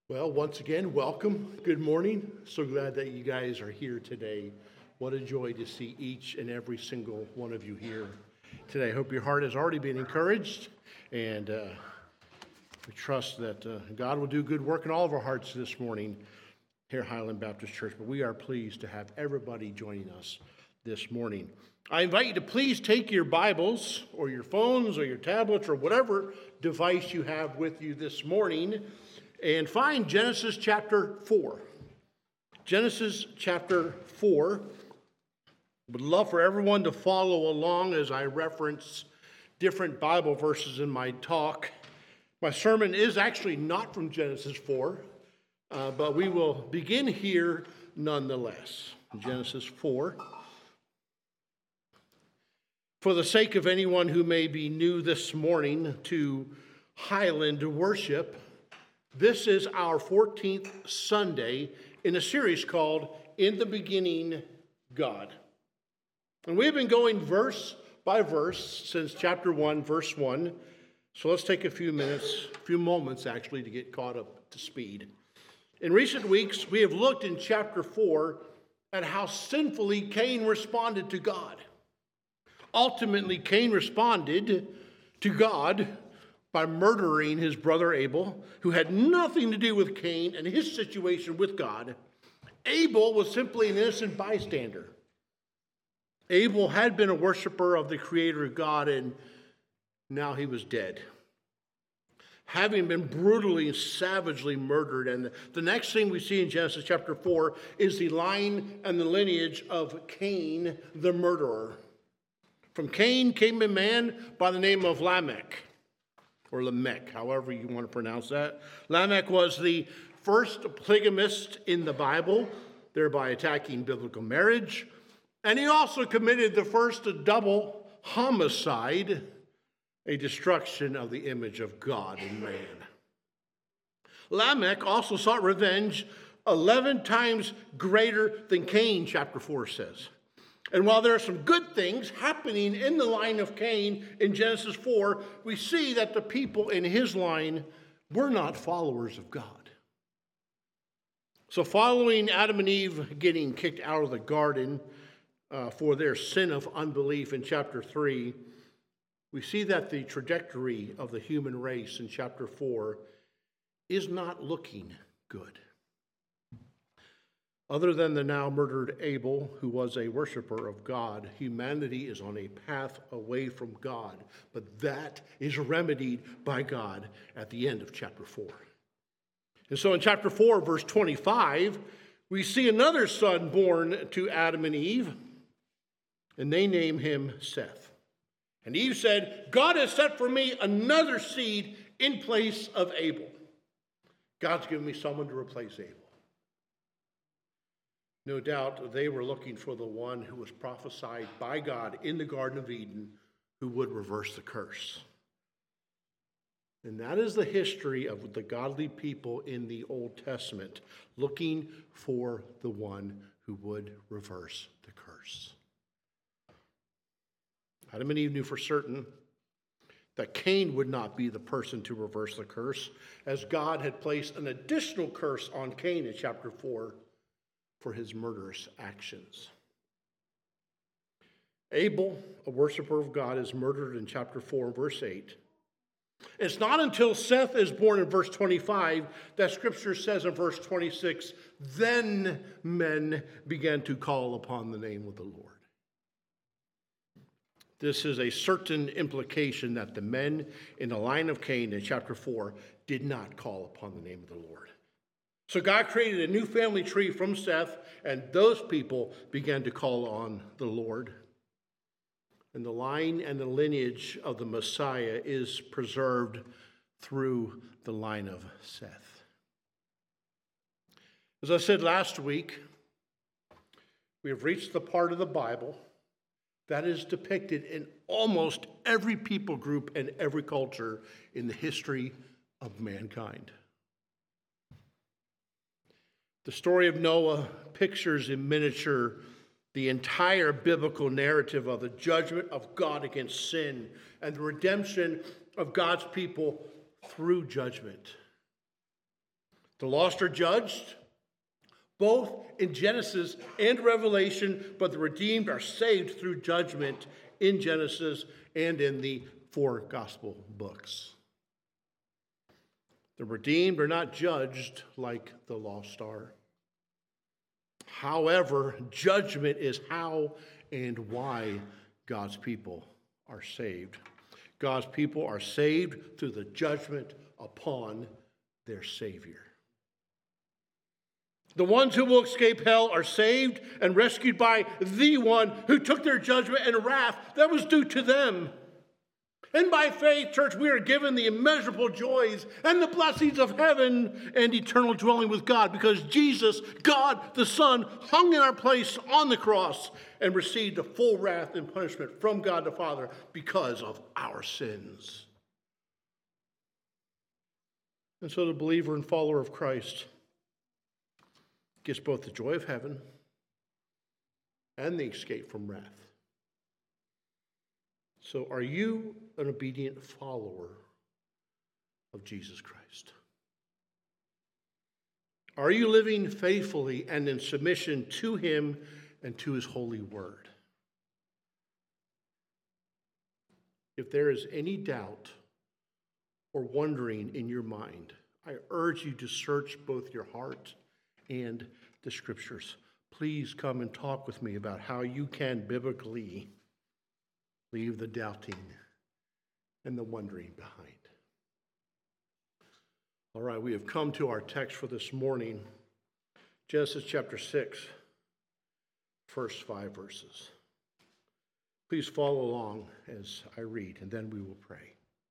Well, once again, welcome. Good morning. So glad that you guys are here today. What a joy to see each and every single one of you here today. I hope your heart has already been encouraged, and we trust that God will do good work in all of our hearts this morning here at Highland Baptist Church. But we are pleased to have everybody joining us this morning. I invite you to please take your Bibles or your phones or your tablets or whatever device you have with you this morning and find Genesis chapter 4. Genesis chapter 4. Would love for everyone to follow along as I reference different Bible verses in my talk. My sermon is actually not from Genesis 4, but we will begin here nonetheless. Genesis 4. For the sake of anyone who may be new this morning to Highland worship, this is our 14th Sunday in a series called In the Beginning, God. And we've been going verse by verse since chapter 1, verse 1. So let's take a few moments actually to get caught up to speed. In recent weeks, we have looked in chapter 4 at how sinfully Cain responded to God. Ultimately, Cain responded to God by murdering his brother Abel, who had nothing to do with Cain and his situation with God. Abel was simply an innocent bystander. Abel had been a worshiper of the Creator God, and now he was dead, having been brutally and savagely murdered. And the next thing we see in Genesis chapter 4 is the line and the lineage of Cain, the murderer. From Cain came a man by the name of Lamech, or Lamech, however you want to pronounce that. Lamech was the first polygamist in the Bible, thereby attacking biblical marriage. And he also committed the first double homicide, a destruction of the image of God in man. Lamech also sought revenge 11 times greater than Cain, chapter 4 says. And while there are some good things happening in the line of Cain in Genesis 4, we see that the people in his line were not followers of God. So following Adam and Eve getting kicked out of the garden for their sin of unbelief in chapter 3, we see that the trajectory of the human race in chapter 4 is not looking good. Other than the now murdered Abel, who was a worshiper of God, humanity is on a path away from God. But that is remedied by God at the end of chapter 4. And so in chapter 4, verse 25, we see another son born to Adam and Eve, and they name him Seth. And Eve said, God has set for me another seed in place of Abel. God's given me someone to replace Abel. No doubt they were looking for the one who was prophesied by God in the Garden of Eden who would reverse the curse. And that is the history of the godly people in the Old Testament, looking for the one who would reverse the curse. Adam and Eve knew for certain that Cain would not be the person to reverse the curse, as God had placed an additional curse on Cain in chapter 4. For his murderous actions. Abel, a worshiper of God, is murdered in chapter 4, verse 8. It's not until Seth is born in verse 25 that Scripture says in verse 26, then men began to call upon the name of the Lord. This is a certain implication that the men in the line of Cain in chapter 4 did not call upon the name of the Lord. So God created a new family tree from Seth, and those people began to call on the Lord. And the line and the lineage of the Messiah is preserved through the line of Seth. As I said last week, we have reached the part of the Bible that is depicted in almost every people group and every culture in the history of mankind. The story of Noah pictures in miniature the entire biblical narrative of the judgment of God against sin and the redemption of God's people through judgment. The lost are judged, both in Genesis and Revelation, but the redeemed are saved through judgment in Genesis and in the 4 gospel books. The redeemed are not judged like the lost are. However, judgment is how and why God's people are saved. God's people are saved through the judgment upon their Savior. The ones who will escape hell are saved and rescued by the one who took their judgment and wrath that was due to them. And by faith, church, we are given the immeasurable joys and the blessings of heaven and eternal dwelling with God because Jesus, God the Son, hung in our place on the cross and received the full wrath and punishment from God the Father because of our sins. And so the believer and follower of Christ gets both the joy of heaven and the escape from wrath. So are you an obedient follower of Jesus Christ? Are you living faithfully and in submission to him and to his holy word? If there is any doubt or wondering in your mind, I urge you to search both your heart and the scriptures. Please come and talk with me about how you can biblically leave the doubting and the wondering behind. All right, we have come to our text for this morning, Genesis chapter 6, first 5 verses. Please follow along as I read, and then we will pray.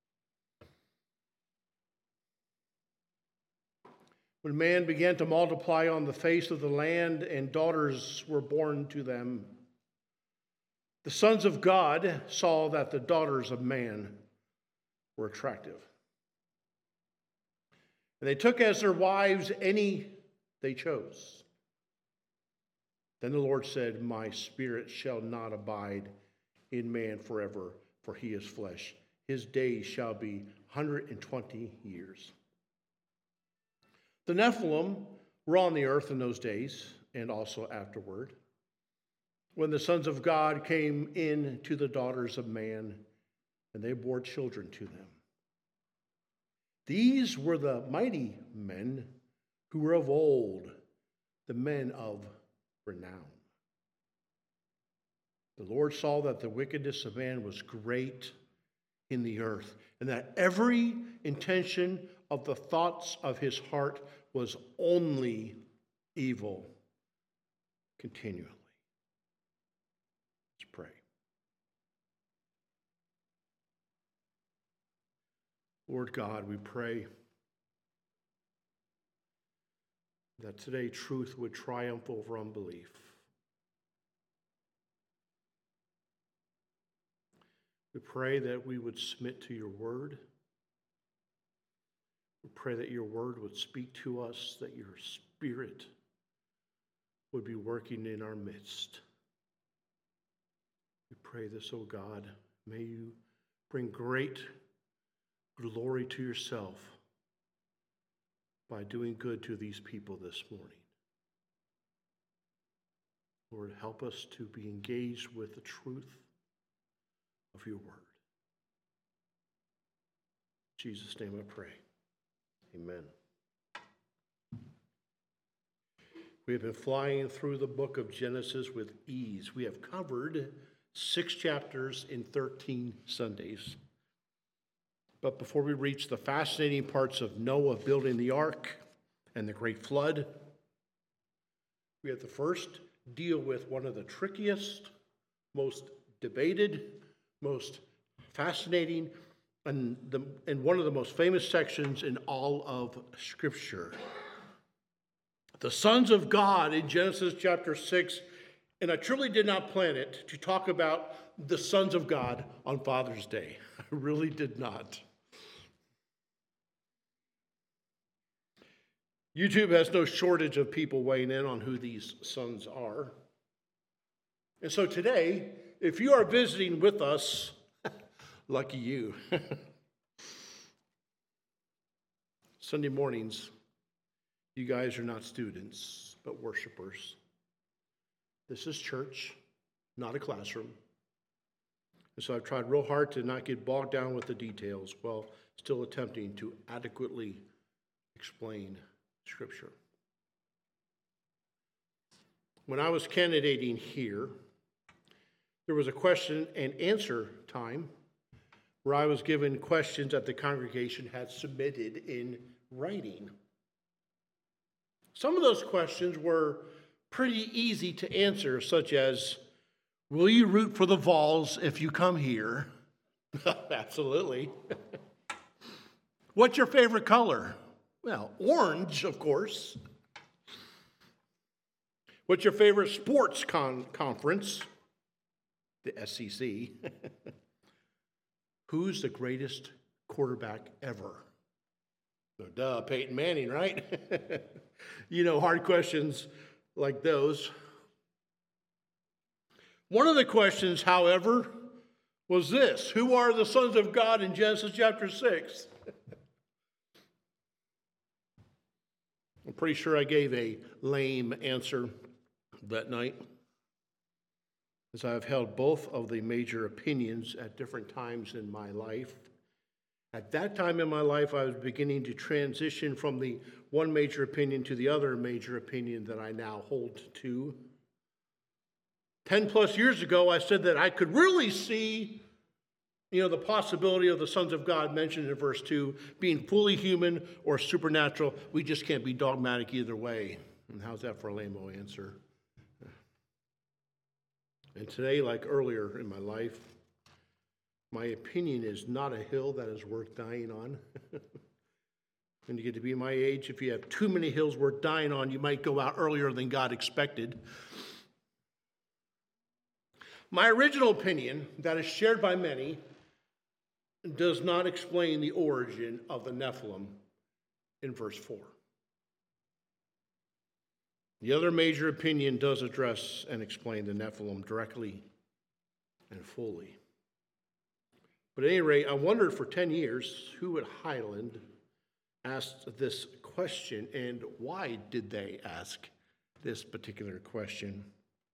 When man began to multiply on the face of the land, and daughters were born to them, the sons of God saw that the daughters of man were attractive. And they took as their wives any they chose. Then the Lord said, my spirit shall not abide in man forever, for he is flesh. His days shall be 120 years. The Nephilim were on the earth in those days, and also afterward, when the sons of God came in to the daughters of man, and they bore children to them. These were the mighty men who were of old, the men of renown. The Lord saw that the wickedness of man was great in the earth, and that every intention of the thoughts of his heart was only evil continually. Let's pray. Lord God, we pray that today truth would triumph over unbelief. We pray that we would submit to your word. We pray that your word would speak to us, that your spirit would be working in our midst. We pray this, O God. May you bring great glory to yourself by doing good to these people this morning. Lord, help us to be engaged with the truth of your word. In Jesus' name I pray. Amen. We have been flying through the book of Genesis with ease. We have covered 6 chapters in 13 Sundays. But before we reach the fascinating parts of Noah building the ark and the great flood, we have to first deal with one of the trickiest, most debated, most fascinating, and one of the most famous sections in all of Scripture. The sons of God in Genesis chapter 6, and I truly did not plan it to talk about the sons of God on Father's Day. I really did not. YouTube has no shortage of people weighing in on who these sons are. And so today, if you are visiting with us, lucky you. Sunday mornings You guys are not students, but worshipers. This is church, not a classroom. And so I've tried real hard to not get bogged down with the details while still attempting to adequately explain Scripture. When I was candidating here, there was a question and answer time where I was given questions that the congregation had submitted in writing. Some of those questions were pretty easy to answer, such as, will you root for the Vols if you come here? Absolutely. What's your favorite color? Well, orange, of course. What's your favorite sports conference? The SEC. Who's the greatest quarterback ever? So, duh, Peyton Manning, right? Hard questions like those. One of the questions, however, was this: who are the sons of God in Genesis chapter 6? I'm pretty sure I gave a lame answer that night, as I've held both of the major opinions at different times in my life. At that time in my life, I was beginning to transition from the one major opinion to the other major opinion that I now hold to. 10 plus years ago, I said that I could really see, the possibility of the sons of God mentioned in verse 2 being fully human or supernatural. We just can't be dogmatic either way. And how's that for a lame-o answer? And today, like earlier in my life, my opinion is not a hill that is worth dying on. When you get to be my age, if you have too many hills worth dying on, you might go out earlier than God expected. My original opinion, that is shared by many, does not explain the origin of the Nephilim in verse 4. The other major opinion does address and explain the Nephilim directly and fully. But at any rate, I wondered for 10 years who at Highland asked this question and why did they ask this particular question.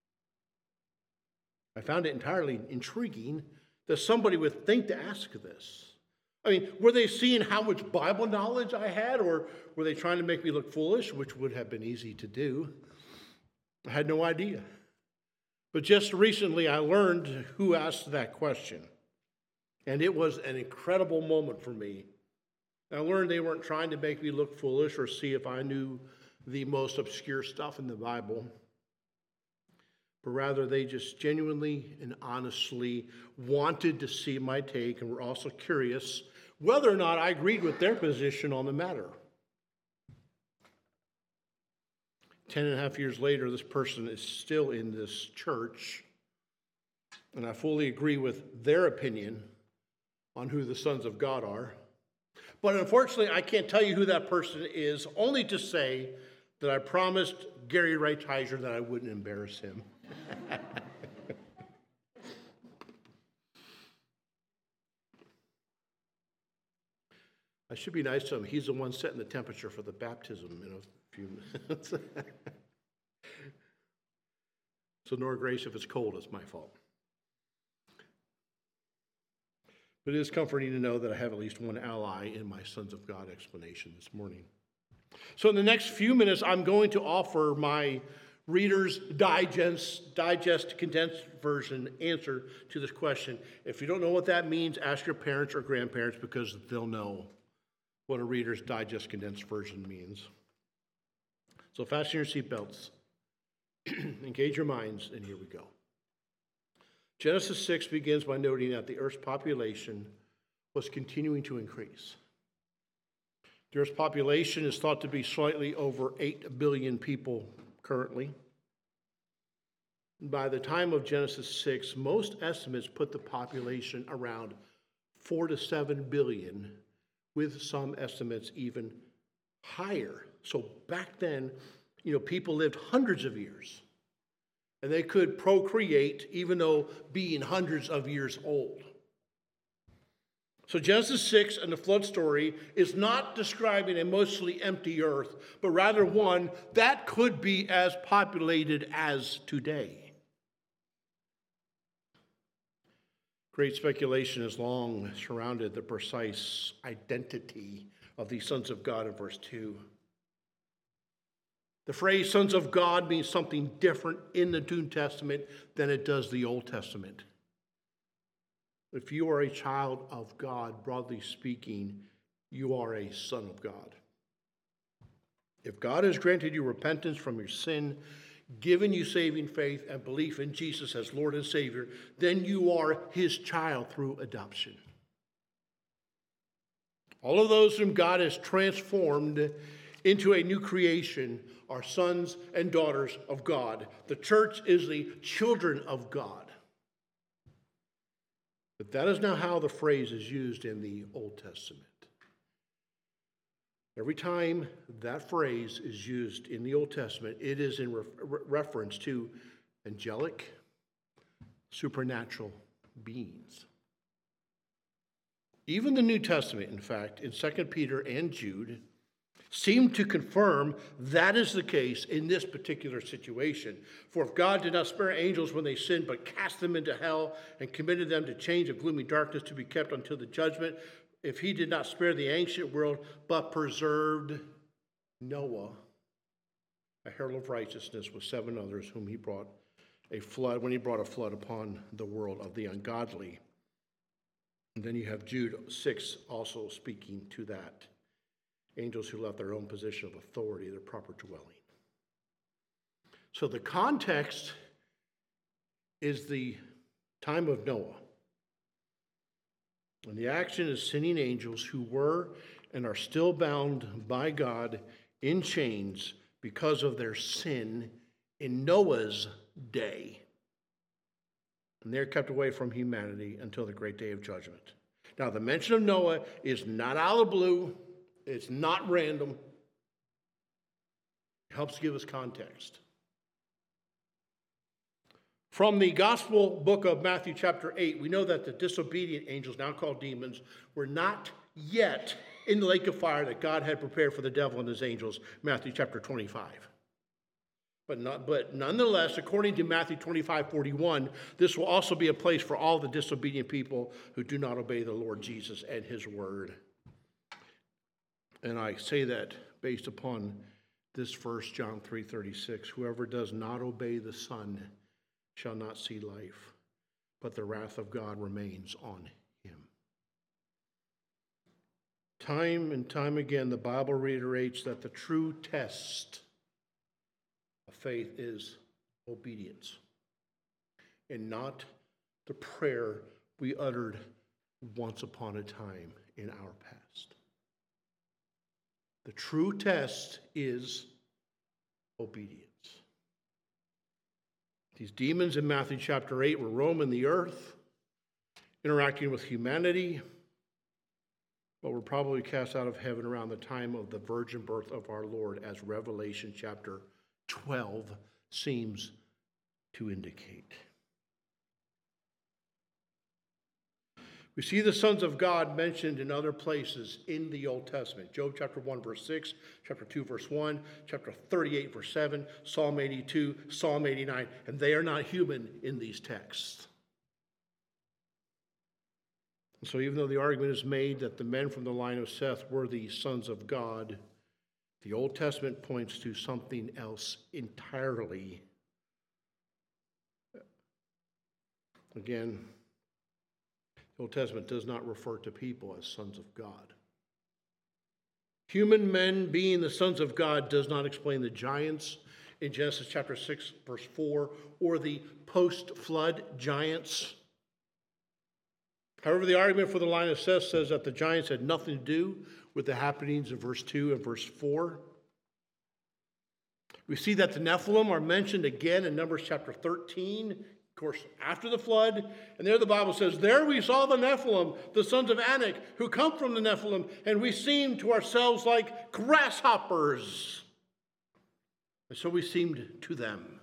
I found it entirely intriguing that somebody would think to ask this. I mean, were they seeing how much Bible knowledge I had, or were they trying to make me look foolish, which would have been easy to do? I had no idea. But just recently I learned who asked that question. And it was an incredible moment for me. I learned they weren't trying to make me look foolish or see if I knew the most obscure stuff in the Bible, but rather they just genuinely and honestly wanted to see my take and were also curious whether or not I agreed with their position on the matter. 10.5 years later, this person is still in this church, and I fully agree with their opinion on who the sons of God are. But unfortunately, I can't tell you who that person is, only to say that I promised Gary Reitizer that I wouldn't embarrass him. I should be nice to him. He's the one setting the temperature for the baptism in a few minutes. So, Nora Grace, if it's cold, it's my fault. But it is comforting to know that I have at least one ally in my Sons of God explanation this morning. So in the next few minutes, I'm going to offer my Reader's Digest condensed version answer to this question. If you don't know what that means, ask your parents or grandparents because they'll know what a Reader's Digest condensed version means. So fasten your seatbelts, engage your minds, and here we go. Genesis 6 begins by noting that the earth's population was continuing to increase. The earth's population is thought to be slightly over 8 billion people currently. By the time of Genesis 6, most estimates put the population around 4 to 7 billion, with some estimates even higher. So back then, people lived hundreds of years. And they could procreate even though being hundreds of years old. So Genesis 6 and the flood story is not describing a mostly empty earth, but rather one that could be as populated as today. Great speculation has long surrounded the precise identity of the sons of God in verse 2. The phrase sons of God means something different in the New Testament than it does the Old Testament. If you are a child of God, broadly speaking, you are a son of God. If God has granted you repentance from your sin, given you saving faith and belief in Jesus as Lord and Savior, then you are his child through adoption. All of those whom God has transformed into a new creation are sons and daughters of God. The church is the children of God. But that is not how the phrase is used in the Old Testament. Every time that phrase is used in the Old Testament, it is in reference to angelic, supernatural beings. Even the New Testament, in fact, in 2 Peter and Jude, seem to confirm that is the case in this particular situation. For if God did not spare angels when they sinned, but cast them into hell and committed them to chains of gloomy darkness to be kept until the judgment, if he did not spare the ancient world, but preserved Noah, a herald of righteousness, with 7 others whom he brought a flood, when he brought a flood upon the world of the ungodly. And then you have Jude 6 also speaking to that. Angels who left their own position of authority, their proper dwelling. So the context is the time of Noah. And the action is sinning angels who were and are still bound by God in chains because of their sin in Noah's day. And they're kept away from humanity until the great day of judgment. Now, the mention of Noah is not out of the blue. It's not random. It helps give us context. From the gospel book of Matthew chapter 8, we know that the disobedient angels, now called demons, were not yet in the lake of fire that God had prepared for the devil and his angels, Matthew chapter 25. But nonetheless, according to Matthew 25:41, this will also be a place for all the disobedient people who do not obey the Lord Jesus and his word. And I say that based upon this verse, John 3:36. Whoever does not obey the Son shall not see life, but the wrath of God remains on him. Time and time again, the Bible reiterates that the true test of faith is obedience, and not the prayer we uttered once upon a time in our past. The true test is obedience. These demons in Matthew chapter 8 were roaming the earth, interacting with humanity, but were probably cast out of heaven around the time of the virgin birth of our Lord, as Revelation chapter 12 seems to indicate. We see the sons of God mentioned in other places in the Old Testament. Job chapter 1, verse 6, chapter 2, verse 1, chapter 38, verse 7, Psalm 82, Psalm 89, and they are not human in these texts. And so even though the argument is made that the men from the line of Seth were the sons of God, the Old Testament points to something else entirely. Again, the Old Testament does not refer to people as sons of God. Human men being the sons of God does not explain the giants in Genesis chapter 6, verse 4, or the post-flood giants. However, the argument for the line of Seth says that the giants had nothing to do with the happenings in verse 2 and verse 4. We see that the Nephilim are mentioned again in Numbers chapter 13, of course, after the flood. And there the Bible says, there we saw the Nephilim, the sons of Anak, who come from the Nephilim, and we seemed to ourselves like grasshoppers. And so we seemed to them.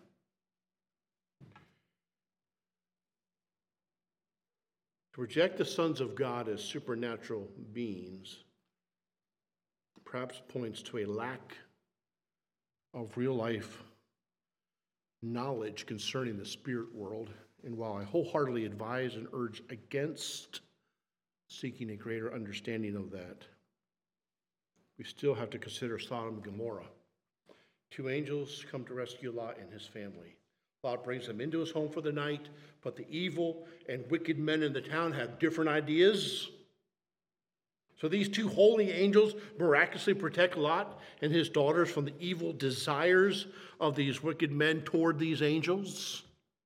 To reject the sons of God as supernatural beings perhaps points to a lack of real life knowledge concerning the spirit world. And while I wholeheartedly advise and urge against seeking a greater understanding of that, we still have to consider Sodom and Gomorrah. Two angels come to rescue Lot and his family. Lot brings them into his home for the night, but the evil and wicked men in the town have different ideas. So these two holy angels miraculously protect Lot and his daughters from the evil desires of these wicked men toward these angels.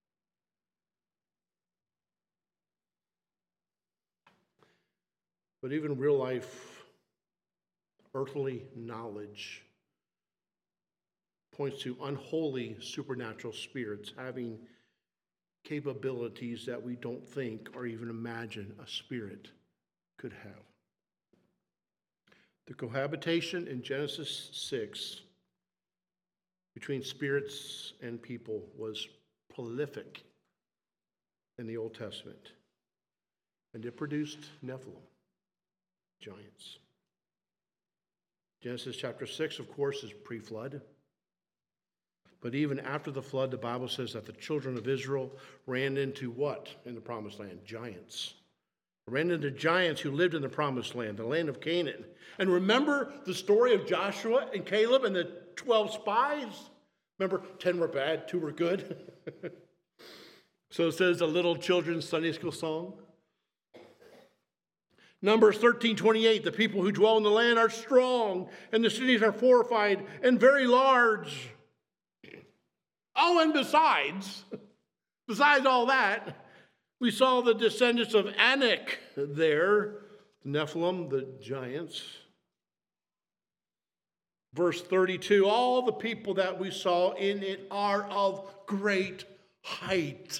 But even real life earthly knowledge points to unholy supernatural spirits having capabilities that we don't think or even imagine a spirit could have. The cohabitation in Genesis 6 between spirits and people was prolific in the Old Testament, and it produced Nephilim, giants. Genesis chapter 6, of course, is pre-flood. But even after the flood, the Bible says that the children of Israel ran into what in the promised land? Giants. Ran into giants who lived in the promised land, the land of Canaan. And remember the story of Joshua and Caleb and the 12 spies? Remember, 10 were bad, 2 were good. So it says a little children's Sunday school song. Numbers 13:28, the people who dwell in the land are strong, and the cities are fortified and very large. Oh, and besides all that, we saw the descendants of Anak there, the Nephilim, the giants. Verse 32, all the people that we saw in it are of great height.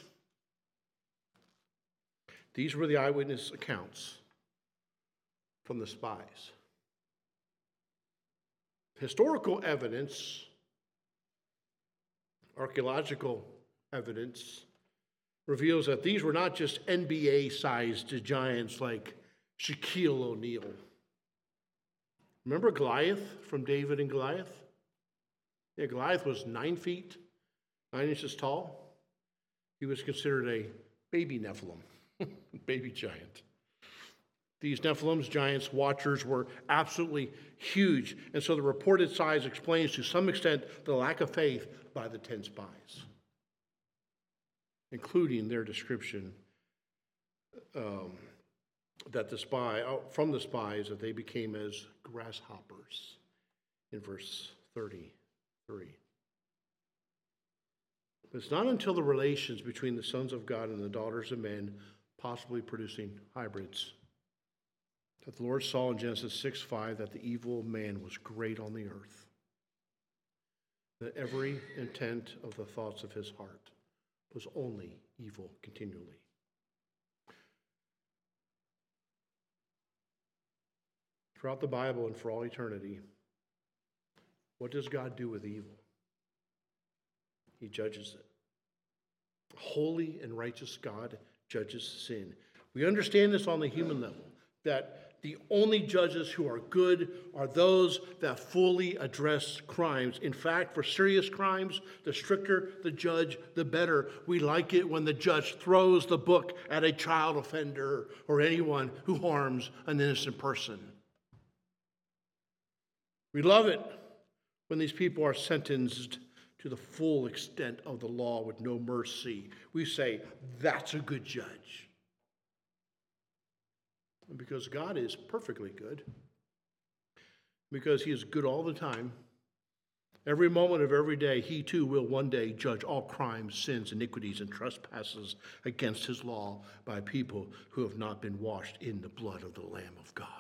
These were the eyewitness accounts from the spies. Historical evidence, archaeological evidence, reveals that these were not just NBA-sized giants like Shaquille O'Neal. Remember Goliath from David and Goliath? Yeah, Goliath was 9 feet, 9 inches tall. He was considered a baby Nephilim, baby giant. These Nephilims, giants, watchers, were absolutely huge. And so the reported size explains to some extent the lack of faith by the 10 spies, including their description from the spies that they became as grasshoppers in verse 33. But it's not until the relations between the sons of God and the daughters of men, possibly producing hybrids, that the Lord saw in Genesis 6:5 that the evil man was great on the earth, that every intent of the thoughts of his heart was only evil continually. Throughout the Bible and for all eternity, what does God do with evil? He judges it. Holy and righteous God judges sin. We understand this on the human level, that the only judges who are good are those that fully address crimes. In fact, for serious crimes, the stricter the judge, the better. We like it when the judge throws the book at a child offender or anyone who harms an innocent person. We love it when these people are sentenced to the full extent of the law with no mercy. We say, that's a good judge. Because God is perfectly good, because he is good all the time, every moment of every day, he too will one day judge all crimes, sins, iniquities, and trespasses against his law by people who have not been washed in the blood of the Lamb of God.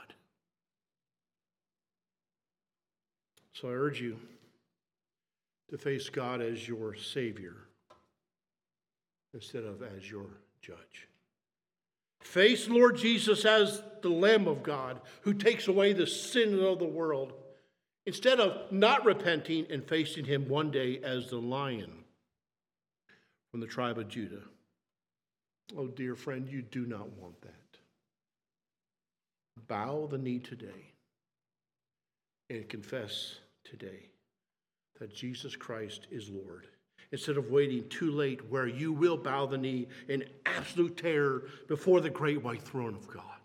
So I urge you to face God as your Savior instead of as your judge. Face Lord Jesus as the Lamb of God who takes away the sin of the world, instead of not repenting and facing him one day as the Lion from the tribe of Judah. Oh, dear friend, you do not want that. bow the knee today and confess today that Jesus Christ is Lord. Instead of waiting too late, where you will bow the knee in absolute terror before the great white throne of God.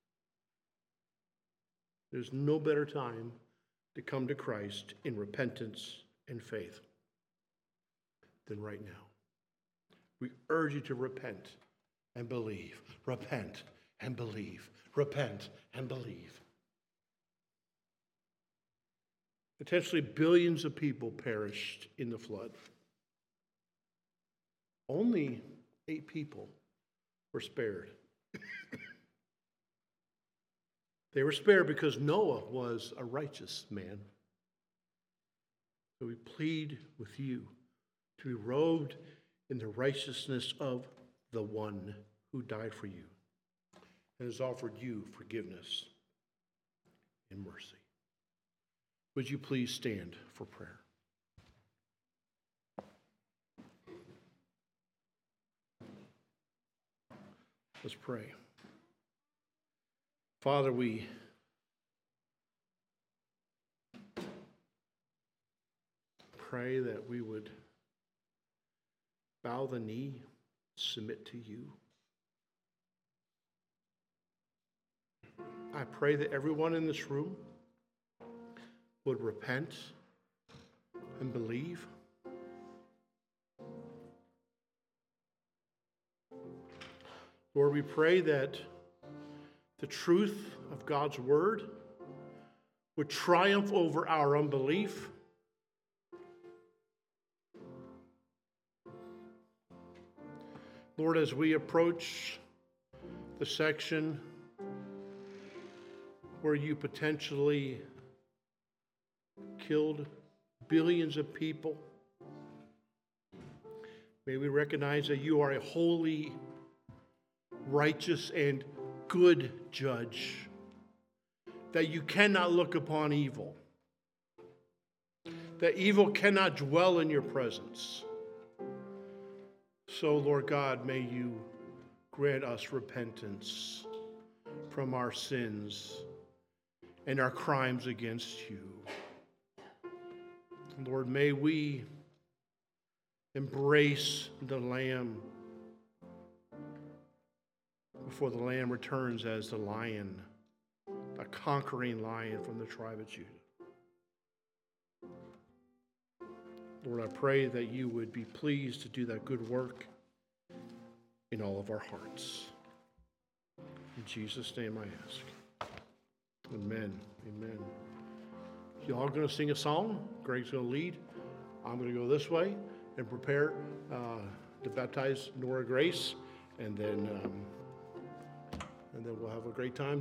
There's no better time to come to Christ in repentance and faith than right now. We urge you to repent and believe. Repent and believe. Repent and believe. Potentially billions of people perished in the flood. Only 8 people were spared. They were spared because Noah was a righteous man. So we plead with you to be robed in the righteousness of the one who died for you and has offered you forgiveness and mercy. Would you please stand for prayer? Let's pray. Father, we pray that we would bow the knee, submit to you. I pray that everyone in this room would repent and believe. Lord, we pray that the truth of God's word would triumph over our unbelief. Lord, as we approach the section where you potentially killed billions of people, may we recognize that you are a holy, righteous, and good judge, that you cannot look upon evil, that evil cannot dwell in your presence. So, Lord God, may you grant us repentance from our sins and our crimes against you. Lord, may we embrace the Lamb before the Lamb returns as the lion, a conquering lion from the tribe of Judah. Lord, I pray that you would be pleased to do that good work in all of our hearts. In Jesus' name I ask. Amen. Amen. Y'all going to sing a song. Greg's going to lead. I'm going to go this way and prepare to baptize Nora Grace, and then we'll have a great time.